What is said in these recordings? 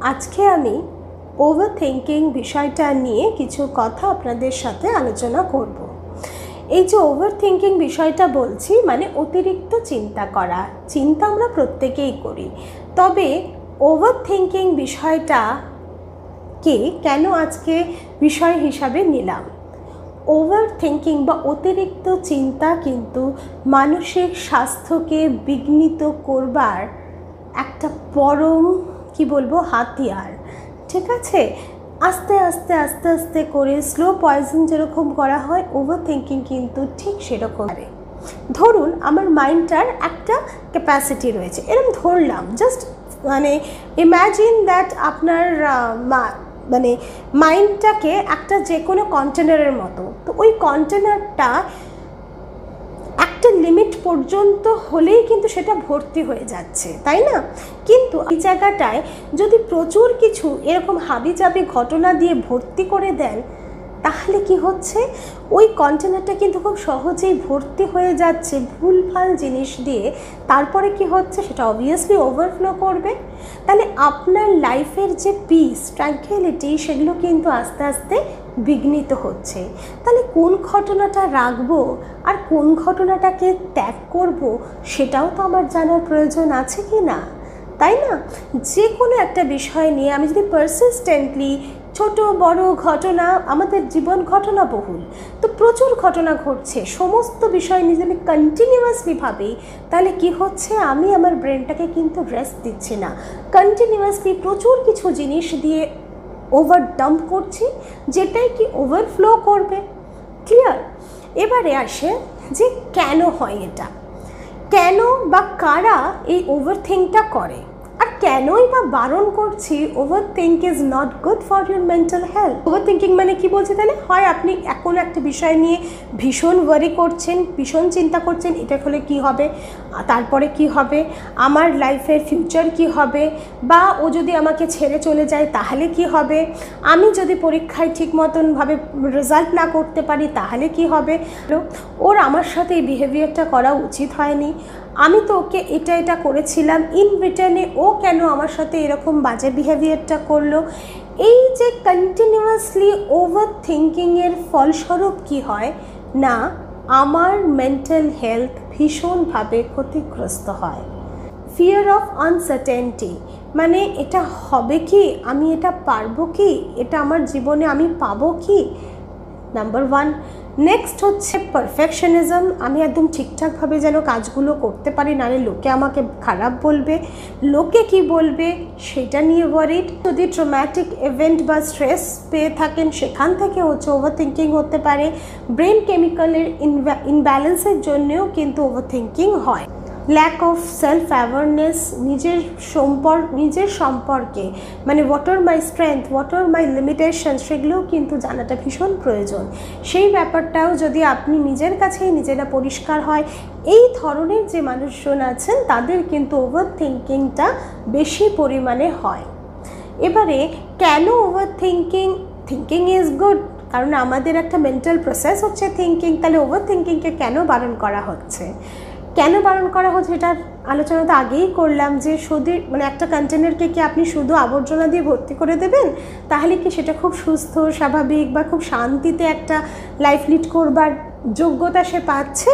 আজকে আমি over thinking বিষয়টা নিয়ে কিছু কথা আপনাদের সাথে আলোচনা করব। এই যে ওভার থিঙ্কিং বিষয়টা বলছি, মানে অতিরিক্ত চিন্তা করা। চিন্তা আমরা প্রত্যেকেই করি, তবে ওভার থিঙ্কিং বিষয়টাকে কেন আজকে বিষয় হিসাবে নিলাম? ওভার থিঙ্কিং বা অতিরিক্ত চিন্তা কিন্তু মানসিক স্বাস্থ্যকে বিঘ্নিত করবার একটা পরম হাতিয়ার। ঠিক আছে, আস্তে আস্তে আস্তে আস্তে করে স্লো পয়জন যেরকম করা হয়, ওভার থিঙ্কিং কিন্তু ঠিক সেরকম। ধরুন আমার মাইন্ডটার একটা ক্যাপাসিটি রয়েছে, এরকম ধরলাম, জাস্ট ইম্যাজিন দ্যাট আপনার মাইন্ডটাকে একটা যে কোনো কন্টেনারের মতো। তো ওই কন্টেনারটা একটা লিমিট পর্যন্ত হলেই কিন্তু সেটা ভর্তি হয়ে যাচ্ছে, তাই না? কিন্তু এই জায়গাটায় যদি প্রচুর কিছু এরকম হাবিজাবি ঘটনা দিয়ে ভর্তি করে দেন, তাহলে কি হচ্ছে, ওই কন্টেনারটা কিন্তু খুব সহজেই ভর্তি হয়ে যাচ্ছে ভুলভাল জিনিস দিয়ে। তারপরে কি হচ্ছে, সেটা অবভিয়াসলি ওভারফ্লো করবে। তাহলে আপনার লাইফের যে পিস, ট্র্যাঙ্কুইলিটি, সেগুলো কিন্তু আস্তে আস্তে বিঘ্নিত হচ্ছে। তাহলে কোন ঘটনাটা রাখবো আর কোন ঘটনাটাকে ত্যাগ করব, সেটাও তো আমার জানার প্রয়োজন আছে কি না, তাই না? যে কোনো একটা বিষয় নিয়ে আমি যদি পারসিস্টেন্টলি, ছোট বড় ঘটনা, আমাদের জীবন ঘটনা বহুল, তো প্রচুর ঘটনা ঘটছে, সমস্ত বিষয় নিয়ে যদি কন্টিনিউয়াসলি ভাবি, তাহলে কি হচ্ছে, আমি আমার ব্রেনটাকে কিন্তু রেস্ট দিচ্ছি না, কন্টিনিউয়াসলি প্রচুর কিছু জিনিস দিয়ে ওভার ডাম্প করছি, যেটাই কি ওভারফ্লো করবে। ক্লিয়ার? এবারে আসে যে কেন হয় এটা, কেন বা কারা এই ওভারথিঙ্কটা করে, আর কেনই বা বারণ করছি overthink is not good for your mental health. Overthinking মানে কি বলছে? তাহলে হয় আপনি এখন একটা বিষয় নিয়ে ভীষণ ওয়ারি করছেন, ভীষণ চিন্তা করছেন, এটা হলে কি হবে, তারপরে কি হবে, আমার লাইফের ফিউচার কি হবে, বা ও যদি আমাকে ছেড়ে চলে যায় তাহলে কি হবে, আমি যদি পরীক্ষায় ঠিক মতনভাবে রেজাল্ট না করতে পারি তাহলে কি হবে, ওর আমার সাথে এই বিহেভিয়ারটা করা উচিত হয়নি, আমি তো ওকে এটা করেছিলাম, ইন রিটার্নে ও কেন আমার সাথে এরকম বাজে বিহেভিয়ারটা করলো। এই যে কন্টিনিউয়াসলি ওভার থিঙ্কিংয়ের ফলস্বরূপ কি হয় না, আমার মেন্টাল হেলথ ভীষণভাবে ক্ষতিগ্রস্ত হয়। ফিয়ার অফ আনসার্টেনটি, মানে এটা হবে কি, আমি এটা পারবো কি, এটা আমার জীবনে আমি পাবো কি, নাম্বার ওয়ান। নেক্সট হচ্ছে পারফেকশনিজম, আমি একদম ঠিকঠাকভাবে যেন কাজগুলো করতে পারি, নাহলে লোকে আমাকে খারাপ বলবে, লোকে কি বলবে সেটা নিয়ে ওয়ারিড। যদি ট্রমাটিক ইভেন্ট বা স্ট্রেস পেয়ে থাকেন, সেখান থেকে হচ্ছে ওভার থিঙ্কিং হতে পারে। ব্রেন কেমিক্যালের ইনব্যালেন্সের জন্যেও কিন্তু ওভার থিঙ্কিং হয়। ল্যাক অফ সেলফ অ্যাওয়ারনেস, নিজের সম্পর্কে, মানে what are my strength, what are my limitation, সেগুলোও কিন্তু জানাটা ভীষণ প্রয়োজন। সেই ব্যাপারটাও যদি আপনি নিজের কাছেই নিজেরা পরিষ্কার হয়, এই ধরনের যে মানুষজন আছেন তাদের কিন্তু ওভার থিঙ্কিংটা বেশি পরিমাণে হয়। এবারে কেন ওভার থিঙ্কিং ইজ গুড, কারণ আমাদের একটা মেন্টাল প্রসেস হচ্ছে থিঙ্কিং। তাহলে ওভার থিঙ্কিংকে কেন বারণ করা হচ্ছে, এটার আলোচনা তো আগেই করলাম, যে শুধু একটা কন্টেনারকে কি আপনি শুধু আবর্জনা দিয়ে ভর্তি করে দেবেন, তাহলে কি সেটা খুব সুস্থ, স্বাভাবিক বা খুব শান্তিতে একটা লাইফ লিড করবার যোগ্যতা সে পাচ্ছে?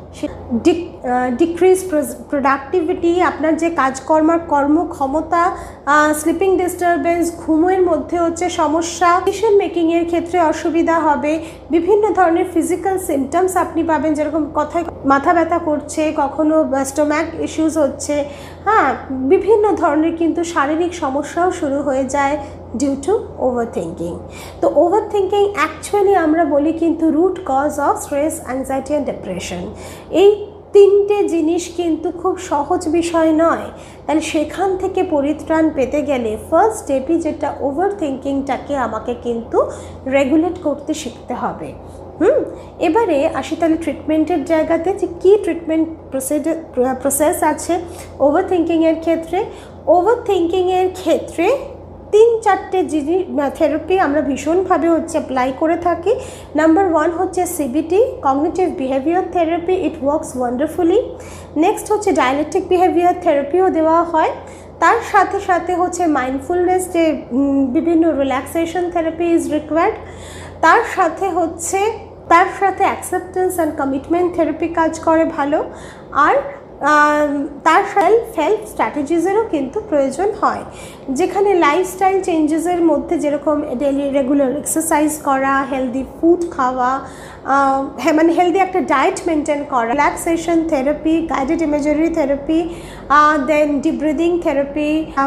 ডিক্রিজ প্রোডাক্টিভিটি, আপনার যে কর্মক্ষমতা, স্লিপিং ডিস্টারবেন্স, ঘুমের মধ্যে হচ্ছে সমস্যা, ডিসিশন মেকিংয়ের ক্ষেত্রে অসুবিধা হবে, বিভিন্ন ধরনের ফিজিক্যাল সিমটমস আপনি পাবেন, যেরকম কথায় মাথা ব্যথা করছে, কখনো স্টোম্যাক ইস্যুস হচ্ছে, বিভিন্ন ধরনের কিন্তু শারীরিক সমস্যাও শুরু হয়ে যায় ডিউ টু ওভার থিঙ্কিং। তো ওভার থিঙ্কিং অ্যাকচুয়ালি আমরা বলি কিন্তু root cause of stress, anxiety and depression. এই তিনটে জিনিস কিন্তু খুব সহজ বিষয় নয়। তাহলে সেখান থেকে পরিত্রাণ পেতে গেলে ফার্স্ট স্টেপই যেটা, ওভার থিঙ্কিংটাকে আমাকে কিন্তু রেগুলেট করতে শিখতে হবে। এবারে আসি তাহলে ট্রিটমেন্টের জায়গাতে, যে কী ট্রিটমেন্ট প্রসেস আছে ওভার থিঙ্কিংয়ের ক্ষেত্রে। ওভার থিঙ্কিংয়ের ক্ষেত্রে 3-4টে জিনিস থেরাপি আমরা ভীষণভাবে অ্যাপ্লাই করে থাকি। নাম্বার 1 হচ্ছে CBT, cognitive behaviour therapy, it works wonderfully. Next হচ্ছে ডায়ালেকটিক বিহেভিয়ার থেরাপিও দেওয়া হয়। তার সাথে সাথে হচ্ছে মাইন্ডফুলনেস, যে বিভিন্ন রিল্যাক্সেশন থেরাপি ইজ রিকোয়ার্ড। তার সাথে অ্যাকসেপ্টেন্স অ্যান্ড কমিটমেন্ট থেরাপি কাজ করে ভালো। আর তার হেল্প স্ট্র্যাটেজিসেরও কিন্তু প্রয়োজন হয়, যেখানে লাইফস্টাইল চেঞ্জেসের মধ্যে যেরকম ডেলি রেগুলার এক্সারসাইজ করা, হেলদি ফুড খাওয়া, মানে হেলদি একটা ডায়েট মেনটেন করা, relaxation therapy, guided imagery therapy, then deep breathing therapy,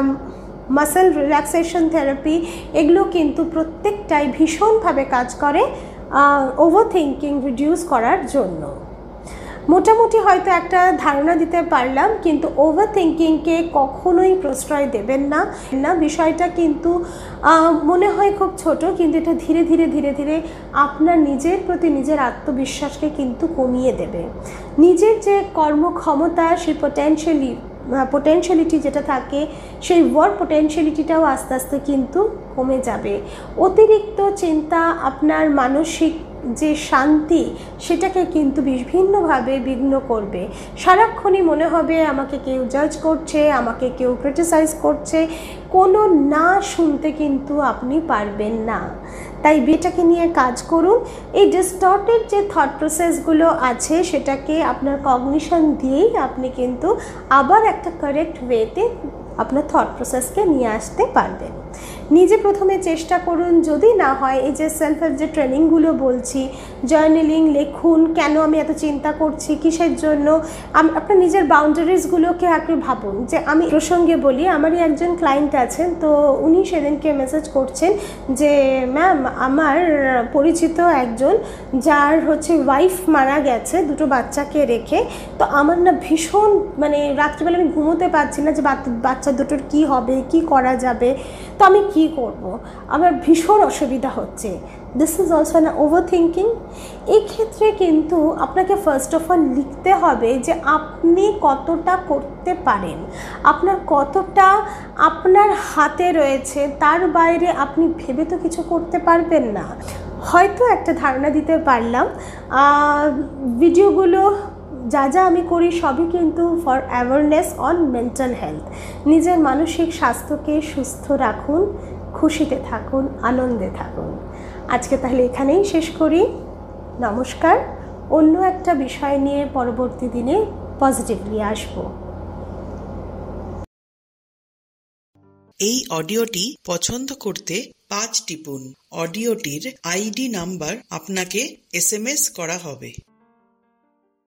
muscle relaxation therapy, এগুলো কিন্তু প্রত্যেকটাই ভীষণভাবে কাজ করে ওভার থিঙ্কিং রিডিউস করার জন্য। মোটামুটি হয়তো একটা ধারণা দিতে পারলাম, কিন্তু ওভার থিঙ্কিংকে কখনোই প্রশ্রয় দেবেন না। বিষয়টা কিন্তু মনে হয় খুব ছোট, কিন্তু এটা ধীরে ধীরে আপনার নিজের প্রতি নিজের আত্মবিশ্বাসকে কিন্তু কমিয়ে দেবে। নিজের যে কর্মক্ষমতা, সেই পোটেনশিয়ালিটি যেটা থাকে, সেই ওয়ার্ক পোটেনশিয়ালিটিটাও আস্তে আস্তে কিন্তু কমে যাবে। অতিরিক্ত চিন্তা আপনার মানসিক যে শান্তি, সেটাকে কিন্তু বিভিন্নভাবে বিঘ্ন করবে। সারাক্ষণই মনে হবে আমাকে কেউ জাজ করছে, আমাকে কেউ ক্রিটিসাইজ করছে। কোনো না শুনতে কিন্তু আপনি পারবেন না। তাই এটাকে নিয়ে কাজ করুন। এই ডিস্টর্টেড যে থট প্রসেসগুলো আছে, সেটাকে আপনার কগনিশন দিয়েই আপনি কিন্তু আবার একটা কারেক্ট ওয়েতে আপনার থট প্রসেসকে নিয়ে আসতে পারবেন। নিজে প্রথমে চেষ্টা করুন, যদি না হয় এই যে সেলফ হেল্প যে ট্রেনিংগুলো বলছি, জার্নালিং লিখুন, কেন আমি এত চিন্তা করছি, কিসের জন্য, আপনার নিজের বাউন্ডারিজগুলোকে একটু ভাবুন। যে আমি প্রসঙ্গে বলি, আমারই একজন ক্লায়েন্ট আছেন, তো উনি সেদিনকে মেসেজ করছেন যে ম্যাম, আমার পরিচিত একজন যার হচ্ছে ওয়াইফ মারা গেছে 2টো বাচ্চাকে রেখে, তো আমার না ভীষণ মানে রাত্রিবেলা আমি ঘুমোতে পারছি না যে বাচ্চা দুটোর কি হবে, কি করা যাবে, তো আমি কি করব, আমার ভীষণ অসুবিধা হচ্ছে। দিস ইজ অলসো না ওভার থিঙ্কিং। এই ক্ষেত্রে কিন্তু আপনাকে ফার্স্ট অফ অল লিখতে হবে যে আপনি কতটা করতে পারেন, আপনার কতটা আপনার হাতে রয়েছে, তার বাইরে আপনি ভেবে তো কিছু করতে পারবেন না। হয়তো একটা ধারণা দিতে পারলাম। ভিডিওগুলো যা আমি করি সবই কিন্তু for awareness on mental health. নিজের মানসিক স্বাস্থ্যকে সুস্থ রাখুন, খুশিতে থাকুন, আনন্দে থাকুন। আজকে তাহলে এখানেই শেষ করি। নমস্কার। অন্য একটা বিষয় নিয়ে পরবর্তী দিনে পজিটিভলি আসবো। এই অডিওটি পছন্দ করতে 5 টিপুন। অডিওটির আইডি নাম্বার আপনাকে SMS করা হবে।